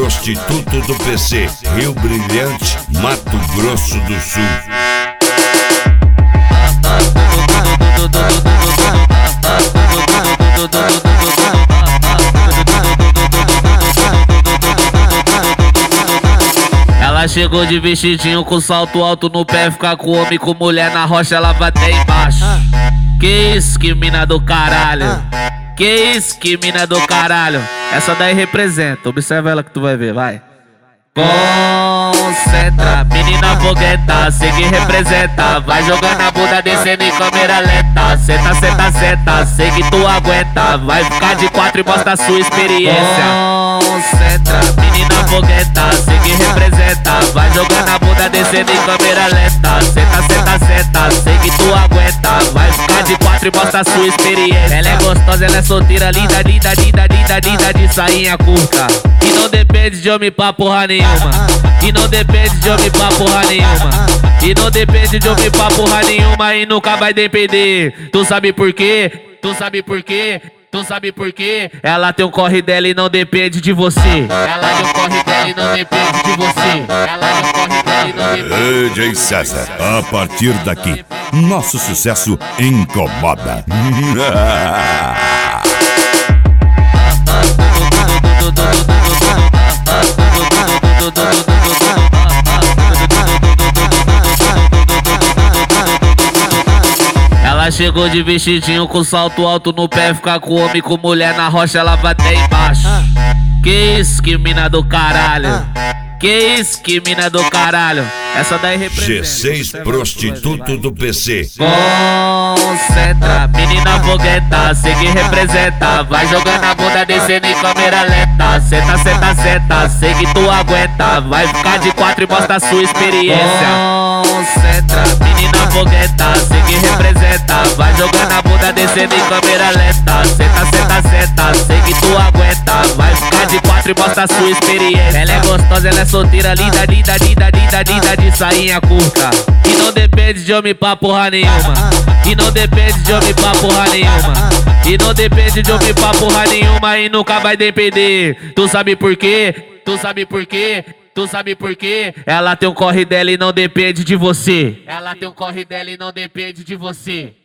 prostituto do PC, Rio Brilhante, Mato Grosso do Sul. Ela chegou de vestidinho com salto alto no pé, ficar com homem, com mulher na rocha, ela vai até embaixo. Que isso, que mina do caralho. Que isso, que mina do caralho. Essa daí representa, observa ela que tu vai ver, vai. Concentra, menina fogueta, sei que representa. Vai jogando a bunda, descendo em câmera lenta. Senta, senta, senta, sei que tu aguenta. Vai ficar de quatro e mostra a sua experiência. Concentra, menina fogueta, sei que representa. Vai jogando a bunda, descendo em câmera lenta. Senta, senta, senta, sei que tu aguenta. Vai ficar de quatro e mostra a sua experiência. Ela é gostosa, ela é solteira, linda, linda, linda, linda, linda, de sainha curta. E não depende de homem pra porra nenhuma. E não depende de homem pra porra nenhuma. E não depende de homem pra porra nenhuma. E nunca vai depender. Tu sabe por quê? Tu sabe por quê? Tu sabe por quê? Ela tem um corre dela e não depende de você. Ela tem um corre dela e não depende de você. Ela tem um corre dela e não depende de você. DJ César, a partir daqui, nosso sucesso incomoda. Ela chegou de vestidinho com salto alto no pé, ficar com homem, com mulher na rocha, ela vai até embaixo. Que isso, que mina do caralho. Que isso, que mina do caralho. Essa daí representa. G6 prostituto do PC. Concentra, menina fogueta, sei que representa. Vai jogando a bunda, descendo em câmera lenta. Senta, senta, senta, sei que tu aguenta. Vai ficar de quatro e mostra a sua experiência. Concentra, menina fogueta, sei que representa. Vai jogando a bunda, descendo em câmera lenta. Senta, senta, senta, sei que tu aguenta. Vai ficar de quatro e mostra a sua experiência. Ela é gostosa, ela é solteira, linda, linda, linda, linda, linda, de sainha curta. E não depende de homem pra porra nenhuma. E não depende de homem pra porra nenhuma. E não depende de homem pra porra nenhuma. E nunca vai depender. Tu sabe por quê? Tu sabe por quê? Tu sabe por quê? Ela tem um corre dela e não depende de você. Ela tem um corre dela e não depende de você.